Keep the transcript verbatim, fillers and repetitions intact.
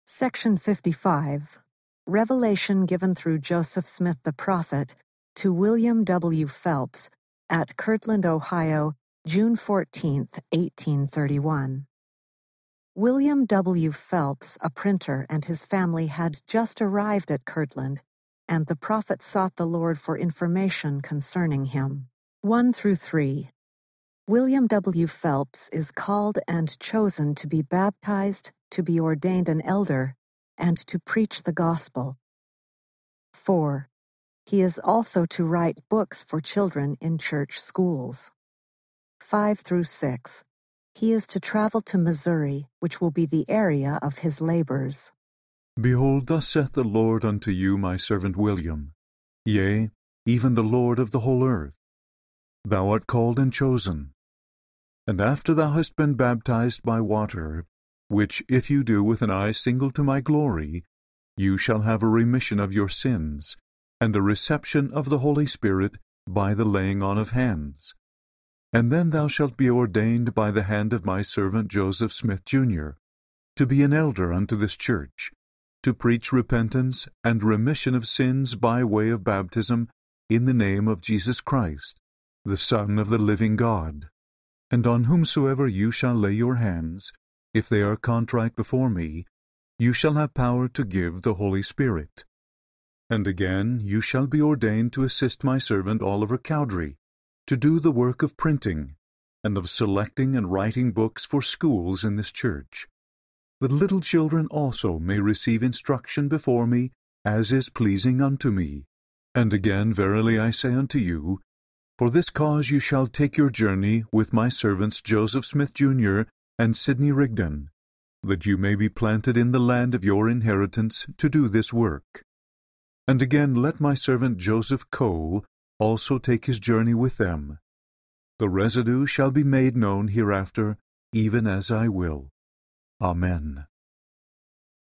Section fifty-five. Revelation given through Joseph Smith the prophet to William W. Phelps at Kirtland, Ohio, June fourteenth, eighteen thirty-one. William W. Phelps, a printer, and his family had just arrived at Kirtland, and the prophet sought the Lord for information concerning him. one through three. William W. Phelps is called and chosen to be baptized, to be ordained an elder, and to preach the gospel. four. He is also to write books for children in church schools. five through six. He is to travel to Missouri, which will be the area of his labors. Behold, thus saith the Lord unto you, my servant William, yea, even the Lord of the whole earth. Thou art called and chosen. And after thou hast been baptized by water, which if you do with an eye single to my glory, you shall have a remission of your sins, and a reception of the Holy Spirit by the laying on of hands. And then thou shalt be ordained by the hand of my servant Joseph Smith, Junior, to be an elder unto this church, to preach repentance and remission of sins by way of baptism in the name of Jesus Christ, the Son of the living God. And on whomsoever you shall lay your hands, if they are contrite before me, you shall have power to give the Holy Spirit. And again you shall be ordained to assist my servant Oliver Cowdery, to do the work of printing, and of selecting and writing books for schools in this church. The little children also may receive instruction before me, as is pleasing unto me. And again, verily I say unto you, for this cause you shall take your journey with my servants Joseph Smith, Junior, and Sidney Rigdon, that you may be planted in the land of your inheritance to do this work. And again let my servant Joseph Coe also take his journey with them. The residue shall be made known hereafter, even as I will. Amen.